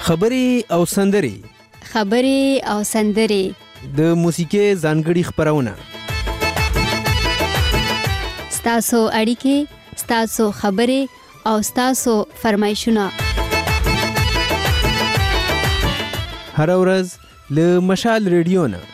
خبرې او سندرې د موسیقۍ ځانګړي خبرونه ستاسو اړیکې، ستاسو خبرې او ستاسو فرمایشونه هر ورځ له مشال ریډیو نه.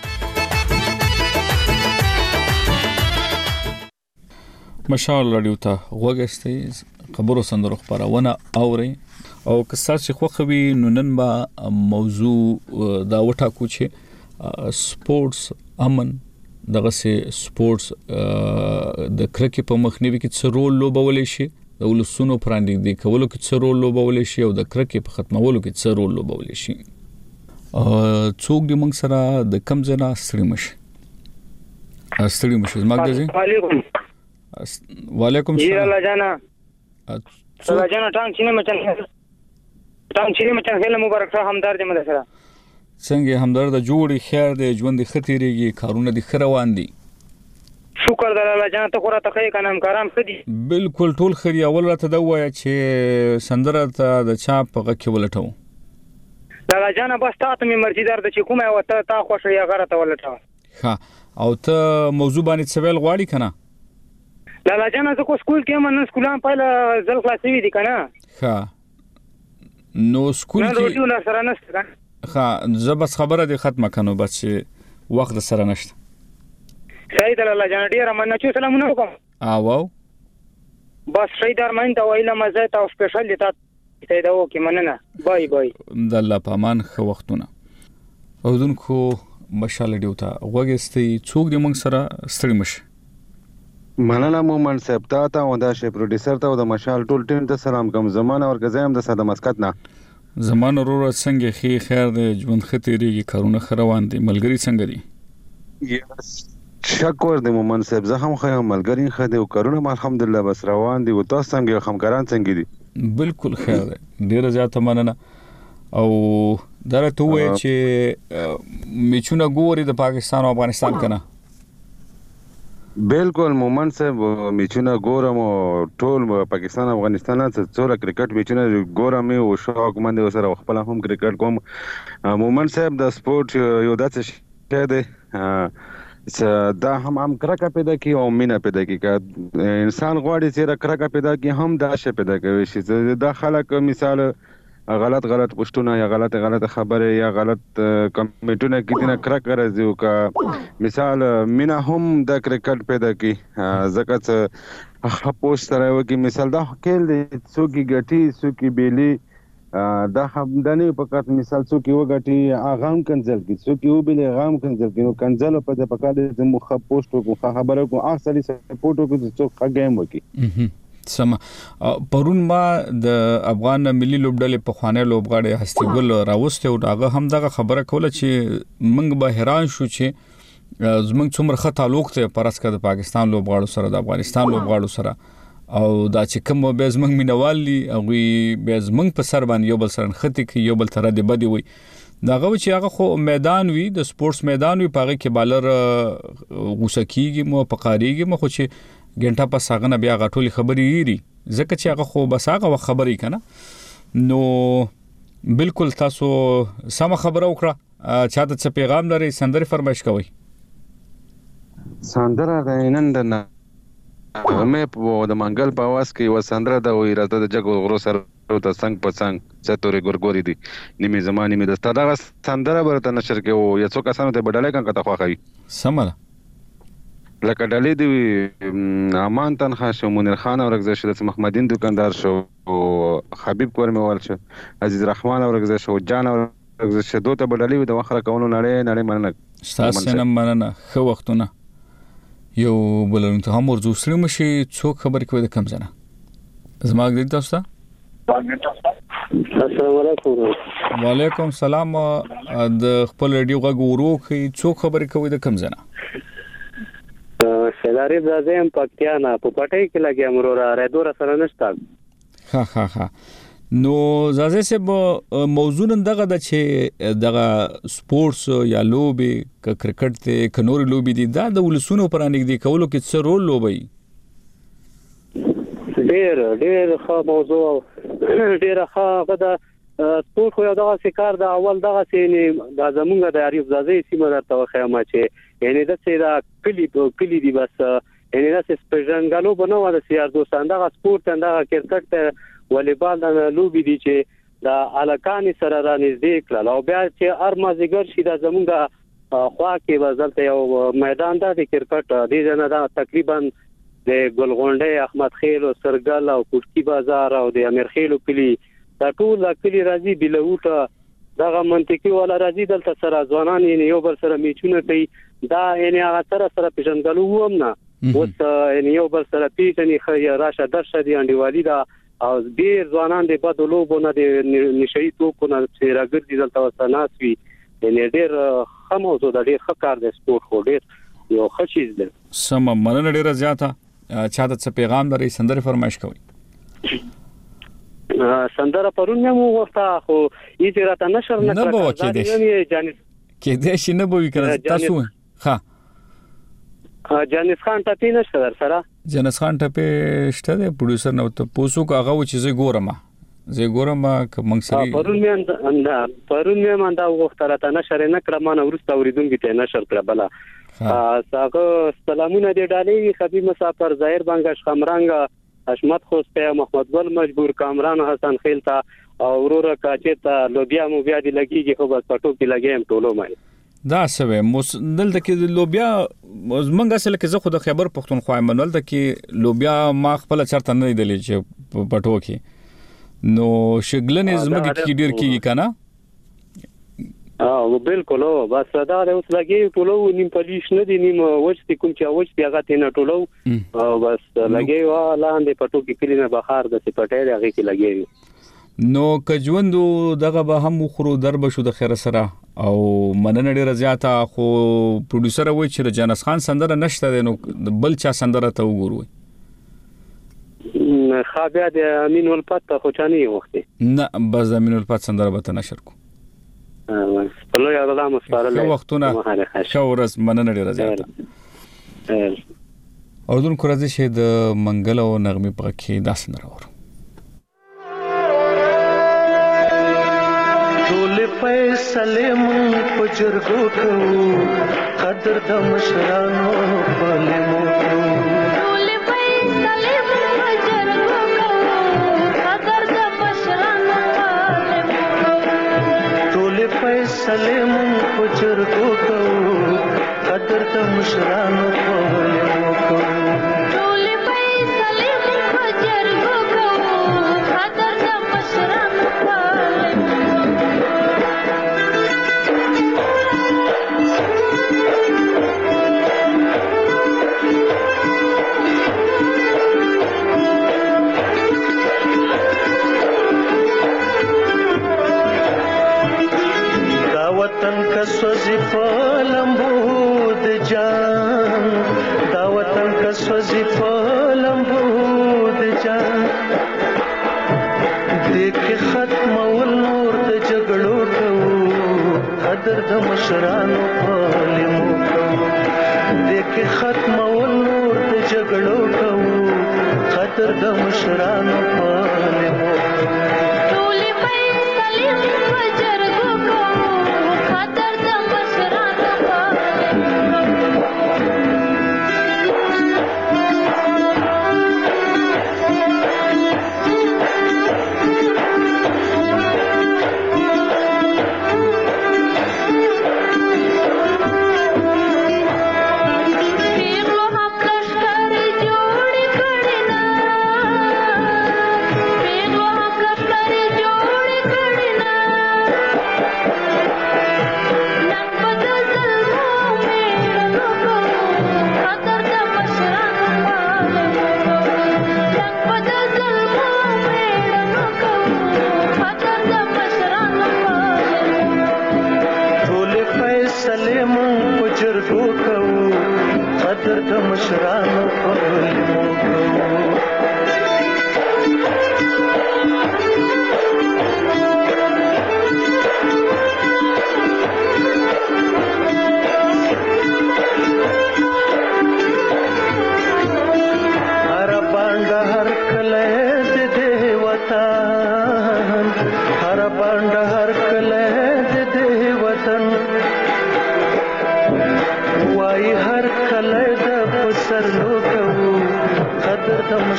مشال رادیو ته غوږ خبرو سندرو خبرونه اوري او که تاسو خوښوي نو نن به موضوع دا وټاکو چې سپورتس امن دغه سپورتس د کرکټ په مخنیوي کې څه رول لوبولی شي، د ولسونو پراندې کولو کې څه رول لوبولی شي او د کرکټ په ختمولو کې څه رول لوبولی شي. څوک دې موږ سره د کم ځای نه ستړي مشي زموږ دې وعلیکم السلام. الله جانا ټانګ چینه مچن خیله مبارک شه همدارد مده سره څنګه همدارد جوړي خیر دې ژوند خطرېږي کارونه دي خروان دي. شکر در الله جانا ته خورا ته کنه همکارام خدي بالکل ټول خري اول راته دا وای چې سندره ته د چا په غکه ولټو الله جانا بس تاسو می مرضی در د چې کومه وته تا خوښه یا غره ته ولټو. ها او ته موضوع باندې سوال غواړي کنه لالا جانا زه کو سکول کې من سکولان پایله ځل خلاصوي دي کنه. ها نو سکول کې نو ټول سره نشته کنه. ها زه بس خبره دې ختمه کنو بس وخت سره نشته. صحیح ده لالا جانا ډیر مننه چې سلامونه وکم. واو بس صحیح درمن ته ویله مزه ته سپیشل دي تاسو ته دا وکي مننه. بای د الله پامان خو وختونه او دونکو مشال ډیوتا وګستې څوک دې موږ سره ستړي مشه. مننه مومن صاحب ته او دا شی پروډوسر ته او د مشال ټول ټیم ته سلام کوم. زمانه ورګزایم د ساده مسکت نه زمانه ورور څنګه خیر دې ژوند خطرېږي کارونه خروان دي ملګری څنګه دي؟ شکر دې مومن صاحب زه هم خو ملګری خدي او کارونه الحمدلله بس روان دي او تاسو څنګه همکاران څنګه دي؟ بالکل خیر دی ډیر زیاته مننه. او درته وای چې میچونه ګوري د پاکستان او افغانستان کنه بالکل مومن صاحب میچونه ګورم او ټول پاکستان افغانستان څخه څوره کرکټ میچونه ګورم او شوق مند سره خپل هم کرکټ کوم. مومن صاحب د سپورت یو داسې شی دی دا هم کرکه پیدا کی او مینا پیدا کی که انسان غواړي چې کرکه پیدا کی هم دا شی پیدا کوي چې دا خلک مثال غلط پښتونه یا غلط خبره یا غلط کمنټونه کیدنه کرکه راځي او که مثال مینا هم د کرکټ پیدا کی ځکه چې پوسټ سره وکي مثال دا کېل دي څوکي ګټي څوکي بیلی دا هم دنه فقط مثال څوکي وګټي اغام کنزل کی څوکي وبلی اغام کنزل کی نو کنزل په د پکاله د مخ پوسټ کو خبره کو اصلي سپورټ کو څوک ګیم وکي. سم پرون ما د افغان ملي لوبډلې په خوانې لوبغاړي هستیګل راوسته او هغه هم دغه خبره کوله چې موږ به حیران شو چې زموږ څومره ښه تعلق ته پرسکه د پاکستان لوبغاړو سره د افغانستان لوبغاړو سره او دا چې کوم به زموږ مینوالي او به زموږ په سر باندې یو بل سره خطي کې یو بل تر دې بدی وي داغه چې هغه خو میدان وي د سپورتس میدان وي پاره کې بالر غوسکیږي مو پقاریږي مو خو چې ګنټه په ساغنه بیا غټولي خبري یری ځکه چې هغه خو بس هغه خبري کنه. نو بالکل تاسو سم خبره وکړه چاته څه پیغام لري سندره فرمایش کوي. سندره د نن د مې په د منګل په واس کې و سندره د وې راته د جګو غرو سره ته څنګه په څنګه چتوري ګورګوري دي نیمه زمانه مې د ستاره سندره برته نشر کې او یا څو کسانو ته بدلای کنه ته خوخوي سمره لکه ډلې دی امان تنخوا شو منیر خان اورګزه شو د محمدین دکاندار شو حبیب کورموال شو عزیز رحمان اورګزه شو جان اورګزه شو دوته بدلې د وخره کولو نړۍ مننه تاسو نه مننه خو وختونه یو بلون ته هم ورزو سره مشي څوک خبر کوي د کم زنه زما ګل تاسو السلام علیکم. وعلیکم السلام. د خپل رادیو غږ ورو کوي څوک خبر کوي د کم زنه شلاری زازم پکتیانا په پټي کې لګي امرورا رادور سره نشتا. ها نو زازه سه موضوع دغه د چې دغه سپورتس یا لوبي ک کرکټ ته ک نور لوبي دي دا د ولسونو پرانګ دي کولو کې څه رول لوبي ډېر ښه موضوع ډېر ښه غدا سپورت خو یو دغه کار د اول دغه سینې د زمونږ د اریوب زازي سیمه درته وخیمه چې یعنی د سیدا کلی دی بس یعنی د سپېژنګالو بنو د سیار دوستان دغه سپورت دغه کرکټ والیبال د لوبي دي چې د الکان سره را نږدې کړل او بیا چې ارمازګر شي د زمونږ خوا کې وزلته یو میدان د کرکټ دی نه دا تقریبا د ګلغونډې احمد خیل او سرګل او کوټکی بازار او د امیر خیل کلی دا ټول کلی راځي بلوټه دغه منطقي ولا راځي دلته سره ځوانان یو بل سره میچونه کوي دا یعنی هغه سره پیژنګلو هم نه اوس یعنی یو بل سره پیژني خیر راشه درشه دی انډیوالي دا او ډیر ځوانان د بدلوبونه د نشئی توکونه چې راګرځي دلته وسناسوي یعنی ډیر خموزو د ډیر ښه د سپورت خو ډیر یو ښه چیز دی سم مننه ډیره زیاته چا د پیغام لري سندره فرمایش کوي سندره پرون مو وخته خو یې راته نشر نه کړه کې دې شي نه بوي کړه تاسو ها جانس خان ټپی نشته در سره جانس خان ټپی شته د پروډوسر نو ته پوسو کاغه و چې زه ګورم کوم سری پرون مې مندا وخته راته نشر نه کړه ما نو ورسته اوریدونکو ته نشر کړه بلا ساګه سلامونه دې ډالې خبي مسافر ظاهر بنگش خمرنګ حشمت خوسته محمد ګل مجبور کامران حسن خیلتا او ورور کاچتا لوبیا مو بیا دی لګیږي خو بس پټو کې لګیم ټولو مې دا سوي دلته کې لوبیا منګه سره کې زه خو د خبر پښتونخوا منول ته کې لوبیا ما خپل چرته نه دیدلې چې پټو کې نو شګلنې زمګ کې ډیر کیږي کنه بالکل بس دا اوس لګي ټولو نیم پلیش نه دي نیم وښتي کوم چې وښتي هغه تینه ټولو بس لګي لاندې پټو کې کلی نه بخار د سپټې هغه کې لګي نو کجوندو دغه به هم خورو درب شو د خیر سره او مننه ډیره زیاته خو پروډوسر وای چې جانس خان سندره نشته نو بل چا سندره ته وګوروي خابیا د امین الفت خو چاني وختي نه بس د امین الفت سندره به نشر کو په یو الله مستعارله وختونه شورز مننه ډیره زیاته او دون کورازي شه د منګل او نغمه په کې داس نه راوړو ټول فیصله مون پجرګو کو قدر د مشرانو په لمو ټول فیصله مون پجرګو کو قدر د مشرانو په لمو ټول فیصله مون پجرګو کو قدر د مشرانو په لمو ټول فیصله مون پجرګو کو قدر د مشرانو په وطن کا سوزی فلمبود جان دا وطن کا سوزی فلمبود جان دیکھ ختم ول نور د جګړو کو قدر د مشرانو په لمو کو دیکھ ختم ول نور د جګړو کو قدر د مشرانو په لمو हर बांड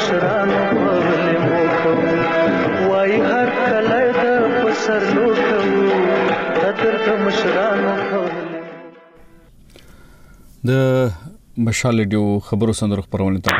مشرانو په لمو کوو وای هر کله د پسر لوټو قدر د مشرانو په د مشال ډیو خبرو سندرو خبرونه ته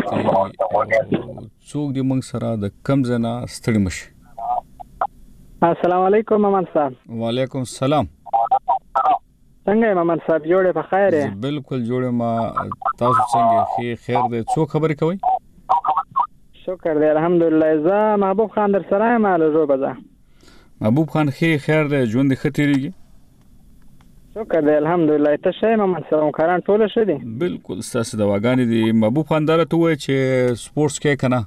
څوک دی موږ سره د کم زنا ستړي مشي. السلام علیکم مامان صاحب. وعلیکم السلام. څنګه مامان صاحب جوړه په خیر یې؟ بالکل جوړه ما تاسو څنګه خیر دې څو خبرې کوي؟ شکر دې الحمدلله. زه محبوب خان در سره یم له روبزه. محبوب خان خیر دې ژوند دې ختیریږي؟ شکر دې الحمدلله. ته شه مامان صاحب کاران ټول شه دي؟ بالکل ستاسو د واګانې دي. محبوب خان دره ته وای چې سپورتس کې کنه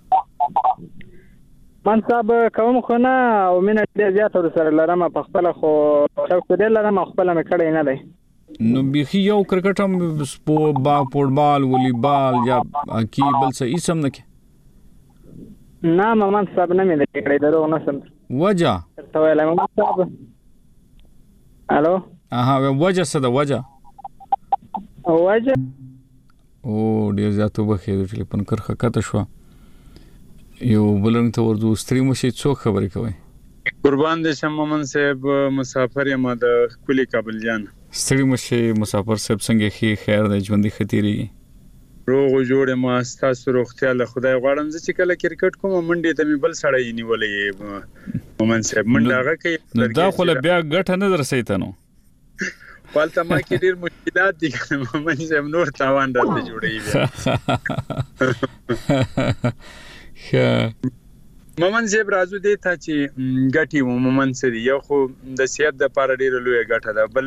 من صاحب کوم خو نه او مینه دې زیات ور سره لرم په خپل خو شوق دې لرم خپل مې کړی نه دی. نو بيخي یو کرکټ هم فوټبال والیبال یا هاکی بل څه اسم نه کې نه مامان صاحب نه مې کړی درو نه سم وجه ته ویلای مامان صاحب. الو وجه څه ده وجه او ډیر زیاتو بخیر ټلیفون کرخه کته شو یو بلنګ ته ورته ستړي مشي څوک خبرې کوي؟ قربان دې شم مومن صاحب مسافر یم د کلی کابل جان. ستړي مشي مسافر صاحب څنګه خیر د ژوندۍ ختيري روغ جوړ ما ستاسو روغتیا له خدای غواړم چې کله کرکټ کوم منډه ته می بل سړی نیولې مومن صاحب منډه هغه کوي دا خو له بیا ګټه نه درسېته نو والته ما کې ډیر مشکلات دي مومن صاحب نور تاوان راته جوړي مومن صاحب راځو دې ته چې ګټي مومن سره یو خو د صحت د لپاره ډیر لوی ګټه ده بل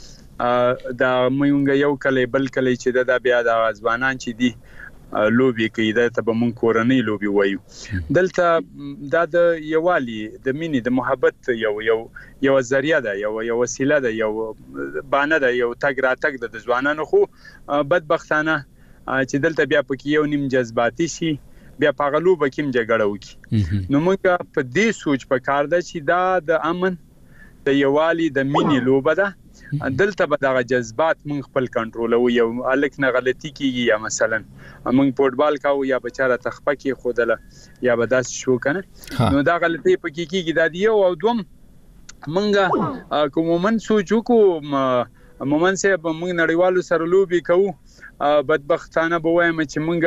دا مونږ یو کله بل کله چې دا بیا د ځوانان چې دي لوبي کوي دا ته به مونږ کورنۍ لوبي وایو دلته دا د یوالي د مینې د محبت یو ذریعہ ده یو وسیله ده یو بانه ده یو تګ راتګ د ځوانانو خو بدبختانه چې دلته بیا پکې یو نیم جذباتي شي بیا پاغلو بکیم جګړه وکي نو موږ په دې سوچ په کار ده چې دا د امن د یوالي د مینې لوبه ده دلته به دا جذبات موږ خپل کنټرول او یو الک نه غلطي کیږي یا مثلا موږ فوټبال کاو یا بچاره تخپه کې خودله یا به داس شو کنه نو دا غلطي پکې کیږي دا دی او دوم موږ کومن سوچو کو مومن سه موږ نړیوالو سره لوبي کوو بدبختانه به وایم چې موږ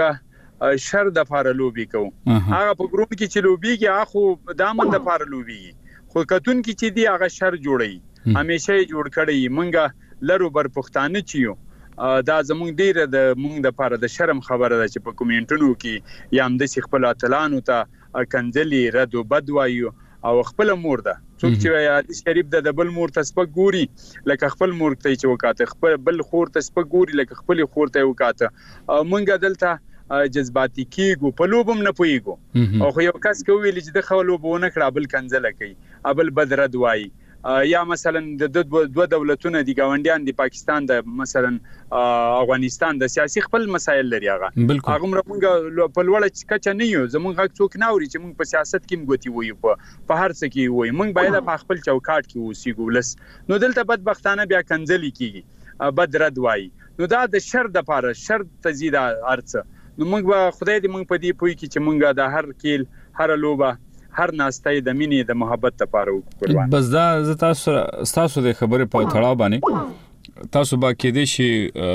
شر د فار لوبي کوو هغه په ګروپ کې چې لوبي کې اخو دامن د فار لوبي خو کتون کې چې دی هغه شر جوړي همیشه جوړ کړی مونږه لرو بر پښتانه چیو دا زمونږ ډیر د مونږ د پاره د شرم خبره ده چې په کومنټونو کې یا هم د خپل اتلانو ته کنځلي رد او بد وایو او خپل مور ده څوک چې حدیث شریف د بل مور ته سپک ګوري لکه خپل مور ته چې وکاته خپل بل خور ته سپک ګوري لکه خپل خور ته وکاته مونږه دلته جذباتي کیګو په لوبم نه پويګو او خو یو کس کوي چې د خلوبونه کړه بل کنځله کوي ابل بدرد وای یا مثلا د دوه دولتونو دی ګاونډیان دی پاکستان د مثلا افغانستان د سیاسي خپل مسایل لري هغه موږ په لوړه کچه نه یو زموږ حق څوک نه اوري چې موږ په سیاست کې موږ وایو په هر څه کې وایو موږ باید په خپل چوکاټ کې اوسېګو لس نو دلته بدبختانه بیا کنځلي کیږي بدرد وای نو دا د شر د پاره شر تزيد ارڅ نو موږ خدای دې موږ په دې پوي کې چې موږ د هر کېل هر لوبه هر ناستای د مینې د محبت لپاره وکړو بس دا تاسو د خبرې په تړاو باندې تاسو با کې دې شي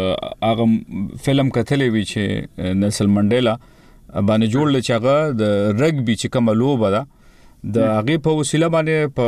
هغه فلم کتلې وی چې نلسن منډیلا باندې جوړل چې هغه د رګبي چې کوم لوبه ده د هغه په وسیله باندې په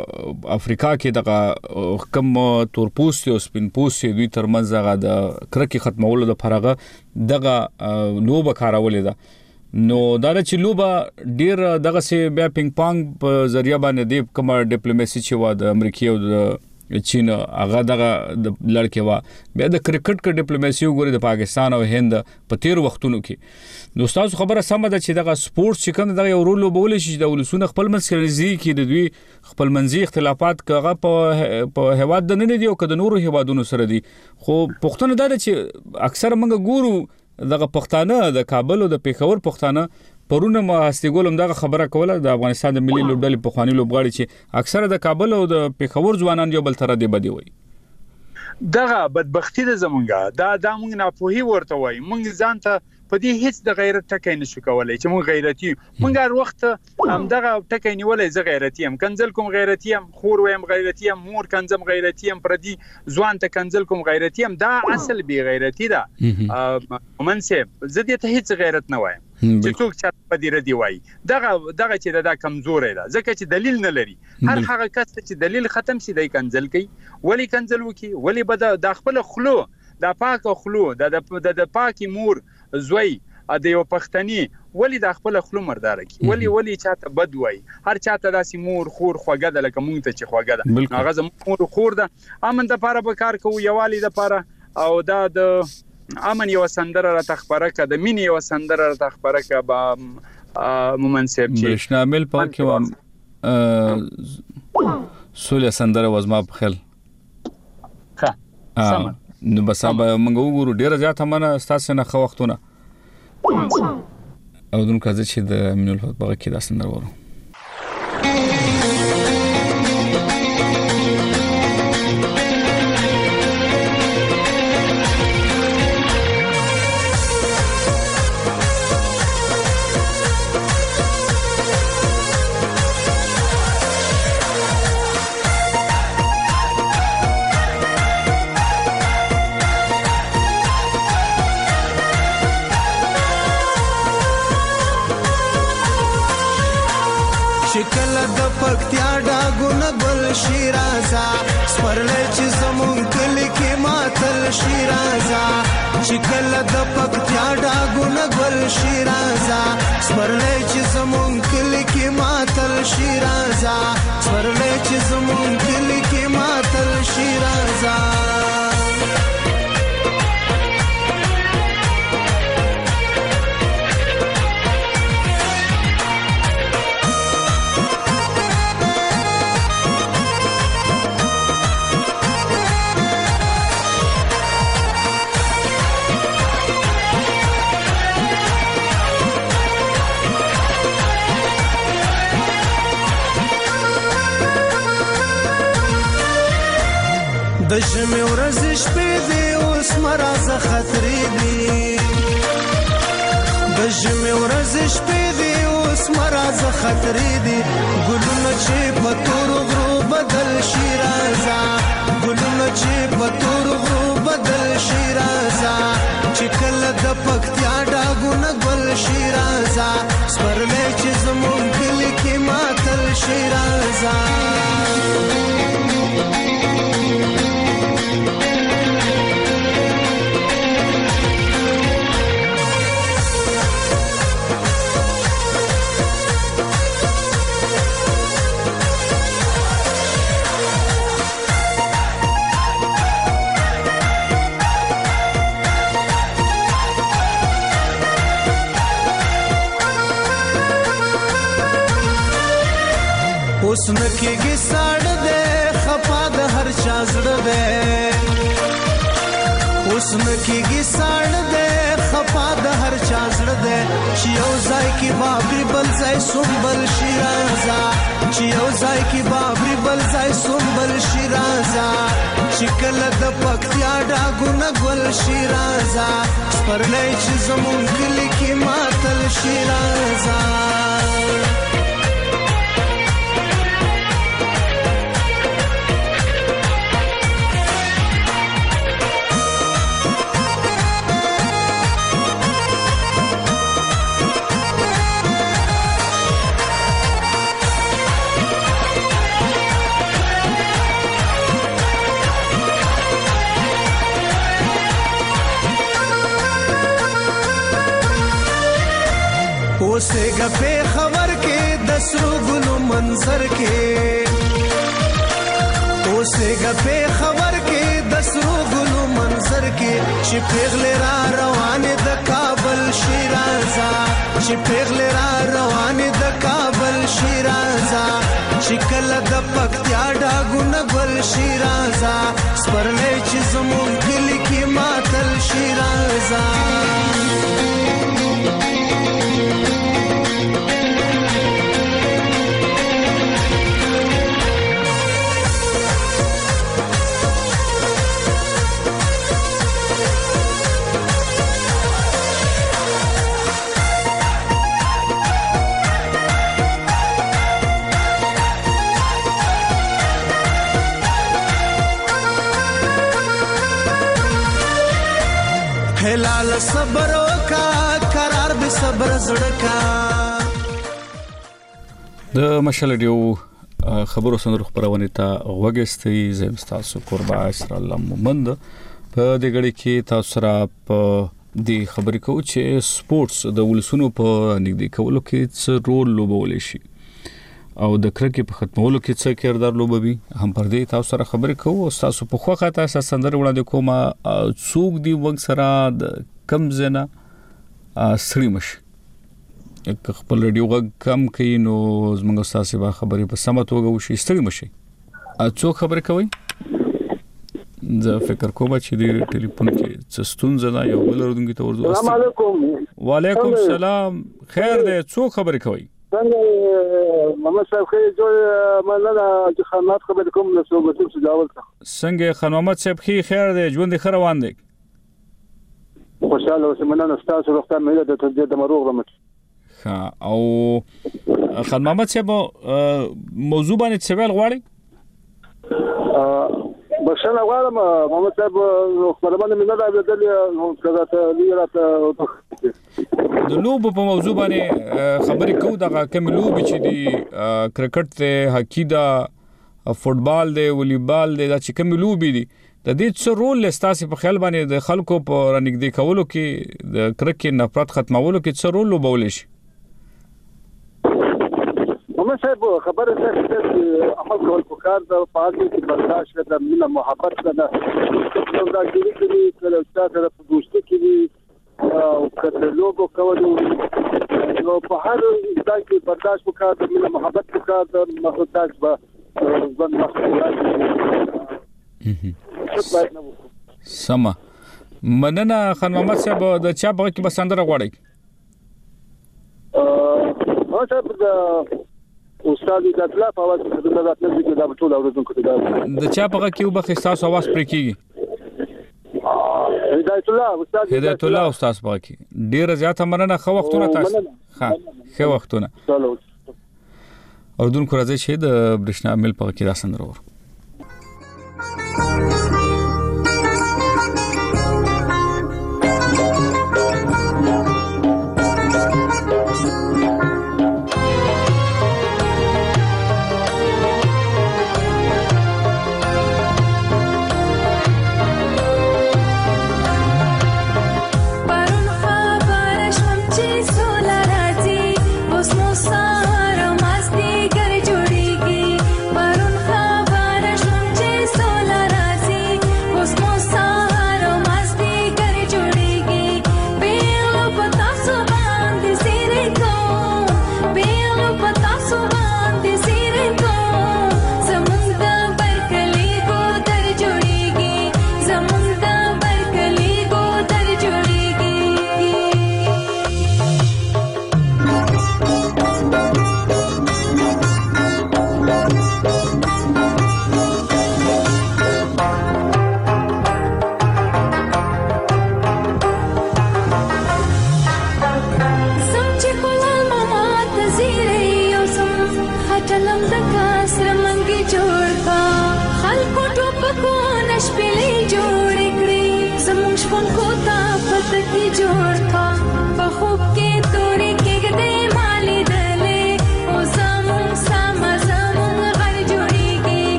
افریقا کې دغه کم تورپوس او سپین پوس دوی ترمنځ هغه د کرکې ختمولو د فرغه دغه لوبه کارولې ده نو دا چې لوبه ډیر دغه سي بیا پینګ پانګ په ذریعہ باندې د کومه ډیپلوماسي چې و د امریکای او د چین هغه دغه لړکې و بیا د کرکټ کې ډیپلوماسي وګوري د پاکستان او هند په تیر وختونو کې نو تاسو خبره سم ده چې دغه سپورت چې کوم دغه یو رول لوبول شي د ولسونه خپل منځي کې د دوی خپل منځي اختلافات کغه په هواد د نه دی او کده نورو هوادونو سره دي خو پښتون دا چې اکثر موږ ګورو دغه پښتانه د کابل او د پیښور پښتانه پرونه ما هستګولم دغه خبره کوله د افغانستان د ملي لوبډلې په خواني لوبغاړي چې اکثر د کابل او د پیښور ځوانان یو بل تر دی بدی وي دغه بدبختی د زمونږه دا موږ نه پوهی ورته وای موږ ځان ته په دې هیڅ د غیرت ټکی نشو کولای چې موږ غیرتی موږ هر وخت دغه ټکی نیولای زه غیرتی ام کنزل کوم غیرتی ام خور ویم غیرتی ام مور کنزم غیرتی ام پردي ځوان ته کنزل کوم غیرتی ام دا اصل بی غیرتی ده منصب زه دې ته هیڅ غیرت نه وایم چې څوک چې په دې ردی وای دغه چې دا کمزوري ده ځکه چې دلیل نه لري هر هغه کس چې دلیل ختم شي دای کنزل کوي ولی کنزل وکي ولی بد د خپل خلو د پاک خلو د پاکي مور زوی د یو پښتني ولی د خپل خلو مردار کی ولی چاته بد وای هر چاته داسې مور خور خوګه د لکه مونږ ته چې خوګه ده هغه زموږ مور خور ده امن د پاره به کار کوو یوالي د پاره او دا د امن یو سندره را تخبره ک د مين یو سندره را تخبره ک با منصب چې شامل پاک و سولې سندره وزما په خل سم نو بس به موږ وګورو ډیره زیاته منه تاسو نه خو وختونه او دن کازه چې د امین الحق بغه کې دا سندره ورو پکتیا ډاګونه ګل شیرازا سپرلې چې زمون کلی کې ماتل شیرازا چې کله د پکتیا ډاګونه ګل شیرازا سپرلې چې زمون کلی کې ماتل شیرازا سپرلې چې زمون کلی کې ماتل شیرازا د ژمي ورځې شپې دي اوس مرزه خطرې دي د ژمي ورځې شپې دي اوس مرزه خطرې دي ګلونه چې په تور غرو بدل شي رازا ګلونه چې په تور غرو بدل شي رازا چې کله د پکتیا ډاګونه ګل شي رازا سپرلې چې زمون کلی کې ماتل شي رازا اوس نکېږي ساړه دې خفا د هر چا زړه دې اوس نکېږي ساړه دې خفا د هر چا زړه دې چې یو ځای کې بابري بل ځای سنبل شي رازا چې یو ځای کې بابري بل ځای سنبل شي رازا چې کله د پکتیا ډاګونه ګل شي رازا سپرلې چې زمون کلی کې ماتل شي رازا اوسېګه په خبر کې د سرو ګلو منظر کې اوسېګه په خبر کې د سرو ګلو منظر کې چې پیغلې را روانې د کابل شیرازا چې پیغلې را روانې د کابل شیرازا چې کله د پکتیا ډاګونه ګل شیرازا سپرلې چې زمون کلی کې ماتل شیرازا صبر وکا قرار به صبر زړه کا. د مشال ډیو خبرو سندرو خبرونه ته وګستې زم تاسو قربا اسر الله مومند په دې غړي کې تاسو سره په دې خبرې کوو چې سپورتس د ولسونو په نږدې کولو کې څه رول لوبولی شي او د کرکې په ختمولو کې څه کردار لوبوي هم پر دې تاسو سره خبرې کوو. تاسو په خوخه تاسو سندره وړاندې کومه څوک دی وګ سره د کم زنه سړی مشي خپل رادیو غږ کم کین نو زموږ تاسو به خبرې په سمه توګه وشي ستړي مشي. څوک خبرې کوي؟ زه فکر کوم چې د ټلیفون کې څه ستونزه ده یو بل ورودونکو ته ورځو. السلام علیکم. وعلیکم السلام. خیر دی. څوک خبرې کوي؟ څنګه محمد صاحب خیر جو مننه چې خدمات خبرې کوم له صوبتو سجاول څنګه خان محمد صاحب خیر دی ژوند خیر روان دی. خوشاله اوسه مننه تاسو وروسته مې د تدبیر د مروغ رمت او خان محمد صاحب موضوع باندې سوال غواړي؟ بخښنه غواړم محمد صاحب خبرونه مې نه راځلې نو څنګه ته لیراته د لوبو په موضوع باندې خبرې کوو. دغه کوم لوبې چې دی کرکټ ته هاکی دا فوټبال دی والیبال دی دا چې کوم لوبې دي د دې څه رول لستاسي په خیال باندې د خلکو په رنګدې کولو کې د کرکې نفرت ختمولو کې څه رول لوبول شي؟ محمد صاحب خبره ده چې عمل کول پکار د فعال کې برداشت د مینه محبت ده دا کې کله چې سره په دوستي کې او کله لوګو کولو نو په هر ځای کې برداشت وکړه د مینه محبت وکړه د مخاطب به ځان مخاطب سما مننه خان محمد صاحب د چا په کې بسندره غواړي؟ صاحب د استاد اطلاع په اواز کې د نظر کې دا ټول اوریدونکو ته د چا په کې وبخ احساس اواز پرې کیږي؟ هدایت الله استاد په کې ډیر زیاته مننه. خو وختونه تاسو ها خو وختونه اوردونکو راځي چې د برښنا مل په کې را سندره ور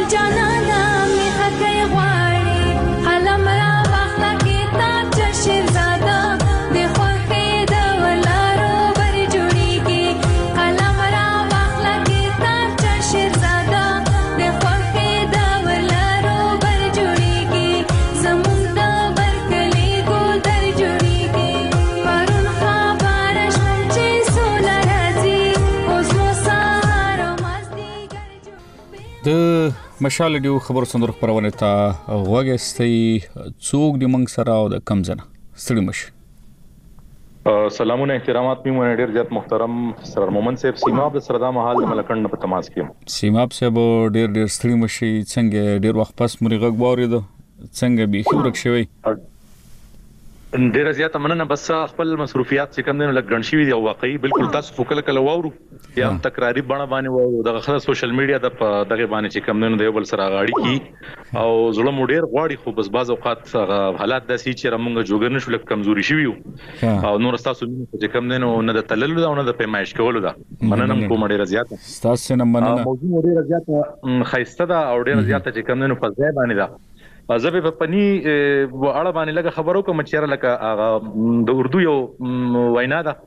جانانا می حقی غواړي قلم را واخله کتاب چې شهزاده د خوښۍ د ولارو بر جوړیږي قلم را واخله کتاب چې شهزاده د خوښۍ د ولارو بر جوړیږي زمونږ د برکلي ګل در جوړیږي پرون خبره شوم چې سوله راځي اوس نو سهار او مازدیګر د مشال ډیو خبر سندر خبرونه ته وګستې څوک د منګ سره او د کم زنه ستړي مش سلامونه احترامات می مونږ ډیر زیات محترم سر مومن صاحب سیماب د سردا محل د ملکند په تماس کې سیماب صاحب ډیر ستړي مشي څنګه ډیر وخت پس مرغ غوړې ده څنګه به خبرک شوی ډیر زیات مننه بس خپل مصروفیات چې کوم نه لګړن شي دی او واقعي بالکل تاسو فوکل کله وورو یا تکراری بڼه باندې وو د خپل سوشل میډیا د دغه باندې چې کوم نه دی بل سره غاړي کی او ظلم ډیر غواړي خو بس باز اوقات حالات د سې چې رمونګ جوګر نشو لک کمزوري شي او نور تاسو چې کوم نه د تلل او نه د پیمایش کولو دا مننه کوم ډیر زیات تاسو نه مننه موضوع ډیر زیات خیسته دا او ډیر زیات چې کوم نه په ځای باندې دا زبې په پني اړه باندې لګه خبرو کوم چې لکه د اردو یو وینا ده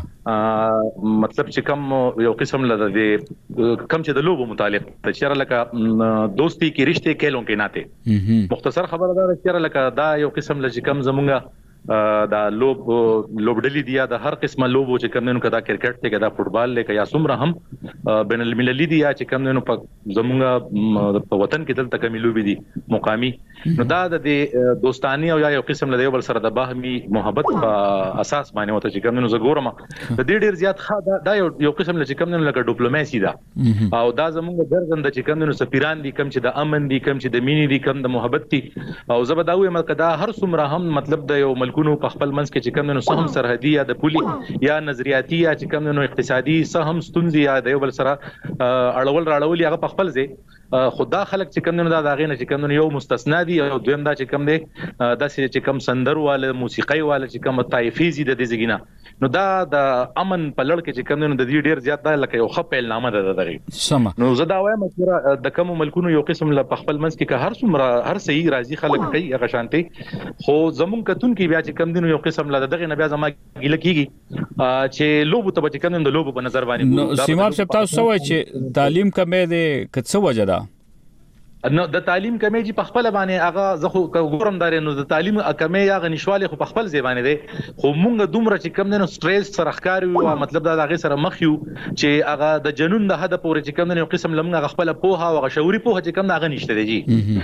مطلب چې کم یو قسم لده کم چې د لوبو متعلق چې لکه دوستي کې رشته کېلون کې ناته مختصر خبره ده چې لکه دا یو قسم لږ کم زمونږه دا لوبډلې دی دا هر قسمه لوبو چې کوم نن کدا کرکټ ته کدا فوټبال لکه یا سمره هم بین المللي دی چې کوم نن په زمونږه په وطن کې دلته کمی لوبي دي مقامي نو دا د دوستاني او یا یو قسم له یو بل سره د باهمي محبت په اساس باندې وته چې کوم نن زګورم د دې ډیر زیات دا یو قسم له چې کوم نن لکه ډیپلوماسي ده او دا زمونږ درځند چې کوم نن سفیران دي کم چې د امن دي کم چې د مینې دي کم د محبت دي او زبداوي مکدا هر څومره هم مطلب د یو ملکونو په خپل منځ کې چې کوم نو سهم سرحدي یا د پولي یا نظریاتي یا چې کوم نو اقتصادي سهم ستونزې یا د یو بل سره اړول راړول هغه په خپل ځای خدا خلک چې کوم نو دا غې نه چې کوم نو یو مستثنا دي او دویم دا چې کوم دی دا چې کوم سندر واله موسیقي واله چې کوم طایفي زی د دې زګینا نو دا د امن په لړ کې چې کوم نو د دې ډیر زیات دا لکه یو خپل نامه ده دغه سم نو زه دا وایم چې د کوم ملکونو یو قسم له خپل منځ کې هر څومره هر صحیح راضي خلک کوي هغه شانتي خو زمون کتون کې بیا چې کوم دینو یو قسم له دغه نه بیا زما ګیله کیږي چې لوبو ته چې کوم د لوبو په نظر باندې سیماب صاحب تاسو وایي چې تعلیم کمې ده کڅ وجه ده نو د تعلیم کمی چې په خپل باندې هغه زه خو ګورم دار نو د تعلیم کمی یا غنښواله خو په خپل ځای باندې دی خو مونږ دومره چې کم نه سټریس سره ښکاری او مطلب دا هغه سره مخ یو چې هغه د جنون د هدف پورې چې کم نه یو قسم لمغه خپل پوها او شعوري پوها چې کم هغه نشته دی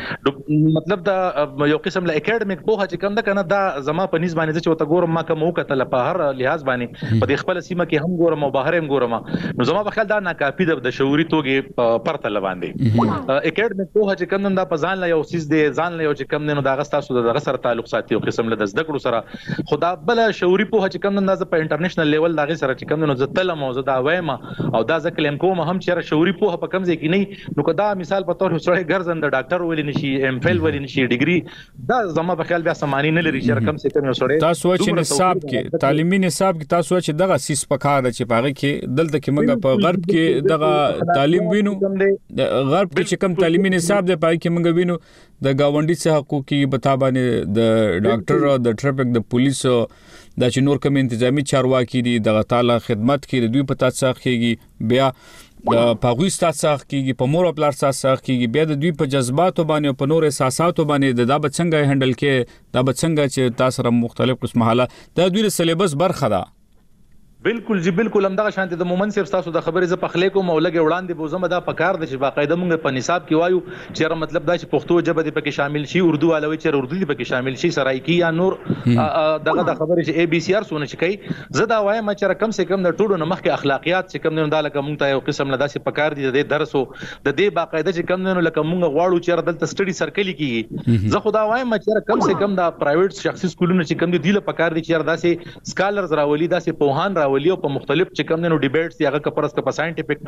مطلب دا یو قسم له اکیډمیک پوها چې کم دا کنه دا زما په نسبت باندې چې وته ګورم ما کوم وکټه په هر لحاظ باندې په خپل سیمه کې هم ګورم او بهر هم ګورم نو زما په خیال دا ناکافي د شعوري توګه پرته لواندې اکیډمیک پوها چې کوم دا په ځان لا یو سیس دی ځان لا یو چې کوم نه دا غستاسو د غسر تعلق ساتي او قسم له د زده کړو سره خدا بل شعوري پوها چې کوم نه په انټرنیشنل لیول دا غي سره چې کوم نه ز تلم او ز دا وایم او دا ځکه لم کوم هم چې شعوري پوها په کم ځای کې نه نو کدا مثال په تور سره ګرځند ډاکټر ولې نشي ام فیل ولې نشي ډیګري دا زما په خیال بیا سمانی نه لري چې کم څه کم سره تاسو چې نصاب کې تعلیمي نصاب کې تاسو چې دغه سیس پکاره چې پاره کې دلته کې موږ په غرب کې دغه تعلیم وینو غرب کې چې کم تعلیمي نصاب د پای کې موږ وینو د گاونډي څخه حقوقي بتابانه د ډاکټر او د ټریفک د پولیسو د چنور کوم انتظامی چارواکي دي د تعالی خدمت کې دوی پتا څخه کېږي بیا پاغوي ستاسو کېږي په مور خپل ارساسه کېږي بیا د دوی په جذباتو باندې په نور احساساتو باندې د بچنګ هندل کې د بچنګ چې تاسو سره مختلف قسمه حاله د دوی سلیبس برخه ده بالکل جی بالکل همدغه شانته د مومن صاحب تاسو د خبرې ز پخلې کوم او لګي وړاندې بوزم دا پکار د چې باقاعده موږ په نصاب کې وایو چې مطلب دا چې پښتو ژبه دې پکې شامل شي اردو علوي چې اردو دې پکې شامل شي سرایکی یا نور دغه د خبرې چې اي بي سي ار سونه چې کوي زه دا وایم چې کم سے کم د ټولو نه مخکې اخلاقیات چې کم نه دالکه موږ ته یو قسم لدا چې پکار دي د درسو د دې باقاعده چې کم نه لکه موږ غواړو چې دلته سټډي سرکل کیږي زه خدا وایم چې کم سے کم دا پرایویټ شخصي سکولونو چې کم دي له پکار دي چې داسې سکالرز راولي داسې پوهان راولي او په مختلف چې کوم نو ډیبیټس هغه کپرس کا ساينټیفیک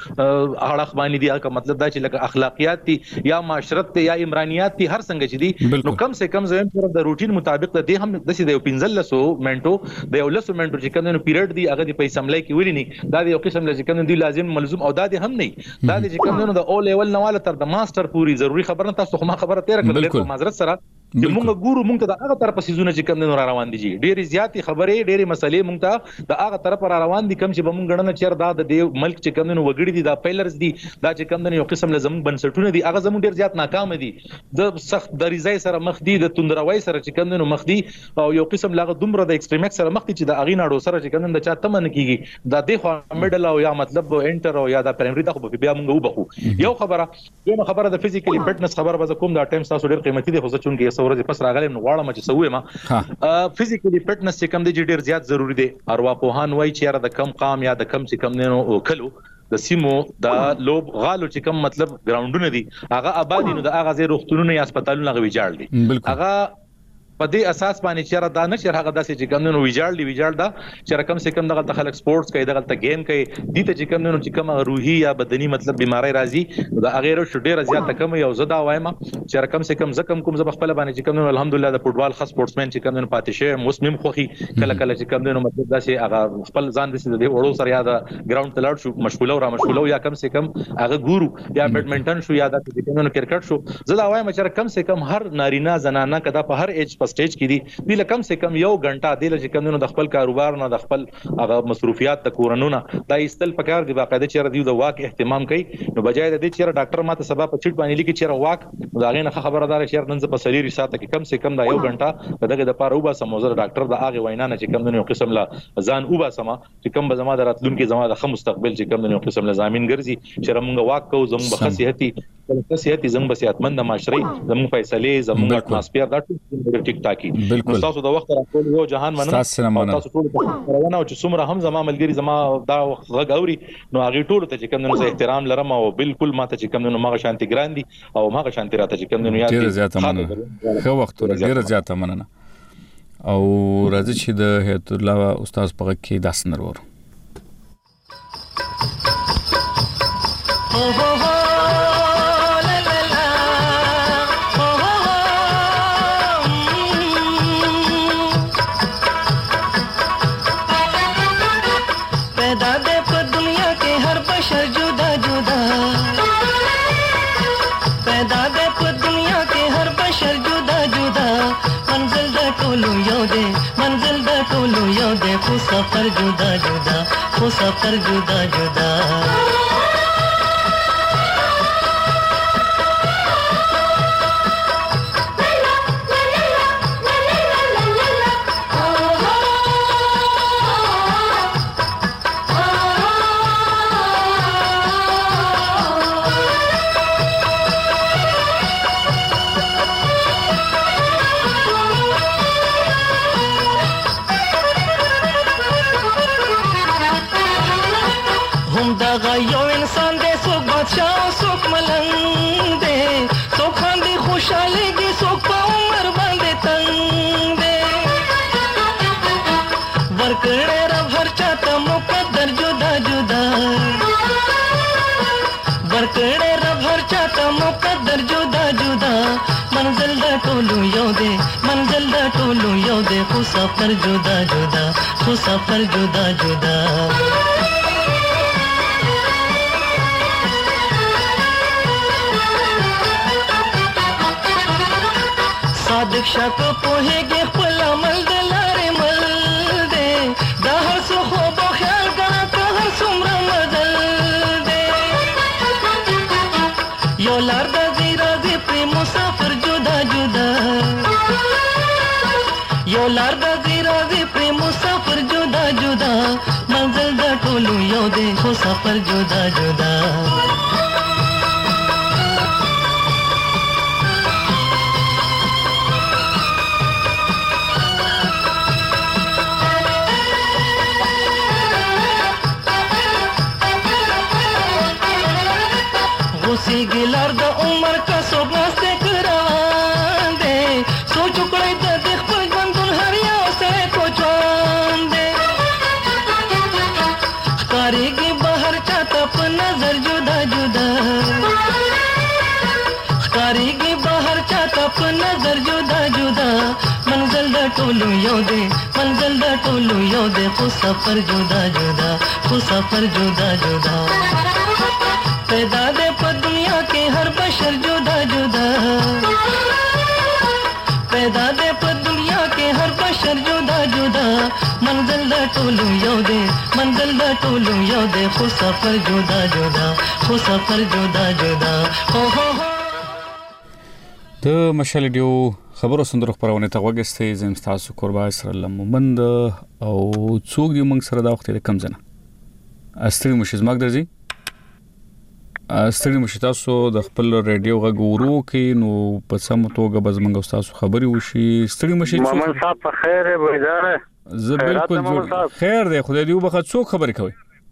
اړه باندې دی هغه مطلب دا چې لکه اخلاقیات دي یا معاشرت دي یا عمرانيات دي هر څنګه چې دي نو کم سے کم زم پر د روټین مطابق د دې هم د سې د 1500 منټو د 1100 منټو چې کوم نو پیریډ دی هغه د پیسې عملي کې ولینی دا د یو قسم لږ کوم دی لازم ملزوم او دا د هم نه دا د چې کوم نو د او لیول نواله تر د ماستر پوری ضروری خبره تاسو خو ما خبره تیر کړل په معذرت سره چې مونږ ګورو مونږ ته د هغه طرف سيزونه چې کوم نو را روان دي ډېری زیاتې خبرې ډېری مسلې مونږ ته د هغه طرف را روان دي کوم چې به مونږ غړنه چیر دا د ملک چې کوم نو وګړي دي دا پیلرز دي دا چې کوم نو یو قسم لازم بنسټونه دي هغه زموږ ډېر زیات ناکام دي د سخت دریزای سره مخ دي د توندروي سره چې کوم نو مخ دي او یو قسم لاغه دومره د ایکستریمکس سره مخ دي چې د اغي ناړو سره چې کوم د چا تمن کیږي دا د خو میډل او یا مطلب انټر او یا د پرایمري د خو بیا مونږ وبخو یو خبره د فزیکلی فټنس خبره به کوم دا ټایم تاسو ډېر قیمتي دي خو ځکه چې یو ورځ پس راغلی غواړم چې سوې ما فزیکلی فټنس چې کم دی ډیر زیات ضروری دی ارواپوهان وایي چې د کم قام یا د کم چې کم نه کلو د سیمو د لوب غالو چې کم مطلب ګراوندونه دي هغه آبادی نو د هغه ځای روغتونونه یا هسپتالونه غوي جوړ دي هغه په دې اساس باندې چې را دا نه چې هغه داسې چې کوم نو ویجاړ دا چې رقم سه کم دغه خلک سپورتس کوي دغه ته گیم کوي دي ته چې کوم نو چې کوم روحي یا بدني مطلب بیماری راځي دا غیر شډیر زیات کم یو زدا وایم چې رقم سه کم زکم کوم ز خپل باندې چې کوم نو الحمدلله د فوټبال خاص سپورتسمن چې کوم نو پاتې شه مسلم خوخي کله کله چې کوم نو مطلب داسې هغه خپل ځان د دې وړو سره یا د ګراوند تلاړ شو مشغوله یا کم سه کم هغه ګورو یا بیډمنټن شو یا د کوم نو کرکټ شو زدا وایم چې کم سه کم هر نارینه زنانه کدا په هر ایج په سټیج کې دي دی لکم سے کم یو غنټه دی چې کوم نو د خپل کاروبار نه د خپل هغه مصروفیات د کورونو دا استل پکار دی باقاعده چیرې دی د واک اهتمام کوي نو بجای د دې چیرې ډاکټر ماته سبا په چټ باندې لیکي چیرې واک دا غي نه خبردار چیرې نن په سلیری ساته کې کم سے کم دا یو غنټه دغه د پاره وبا سموزر ډاکټر د هغه وینا نه چې کوم نو قسم لا ځان وبا سما چې کوم به زما د راتلونکو زما د خم مستقبل چې کوم نو قسم لا ضامن ګرځي چې موږ واک کو زموږ بخصيتي زموږ بصحتمند معاشري زموږ فیصله زموږ اتماسفیر دا ټیک ټیک ټاکي نو تاسو د وخت راټول یو جهان مننه تاسو ټول روانه او چې څومره هم زما ملګری زما دا غاوري نو هغه ټول ته چې کوم نو احترام لرم او بالکل ماته چې کوم نو ماغه شانتي ګران دي او ماغه شانتي راته چې کوم نو یاد ډیر زیاته مننه خو وخت ډیر زیاته مننه او راځي چې د هیت الله استاد په کې داس نرور सफर जुदा जुदा वो सफर जुदा जुदा یو انسان دې څوک بادشاہ څوک ملنګ دې څوک خاندي خوشاله دي څوک په عمر باندې تنگ دې ورکړې رب هر چاته مقدر جدا جدا ورکړې رب هر چاته مقدر جدا جدا منزل د ټولو یو دې منزل د ټولو یو دې خو سفر جدا جدا خو سفر جدا جدا صادق شک پوهیږي خپل عمل د لارې مل دی دا هر څه خو به خیال کنه که هر څومره مزل دی یو لار د ځي راځي پرې مسافر جدا جدا یو لار د ځي راځي پرې مسافر جدا جدا منزل د ټولو یو دی خو سفر جدا جدا ګلار د عمر کا څوک نسته کروان دي سوچ کړی د خپل ژوند هر یو سره کوچوان دي ښکاریږي بهر چاته په نظر جدا جدا منزل د ټولو یو دی منزل د ټولو یو دی خو سفر جدا جدا خو سفر جدا جدا پیدا دے په دنیا کې هر بشر جدا جدا پیدا دے په دنیا کې هر بشر جدا جدا منزل د ټولو یو دی منزل د ټولو یو دی خو سفر جدا جدا خو سفر جدا جدا هو هو د مشال ډیو خبرو سندرو خبرونه ته وګستې زم تاسو قربا سره لمومند او څوک دی موږ سره دا وخت کم زنه استری مشز ماګ درځي استری مش تاسو د خپل رادیو غوورو کې نو په سم توګه به زموږ تاسو خبري وشي استری مش محمد صاحب په خیر وایدار زه بالکل جوړ خیر دی خدای دې وبخښه څوک خبري کوي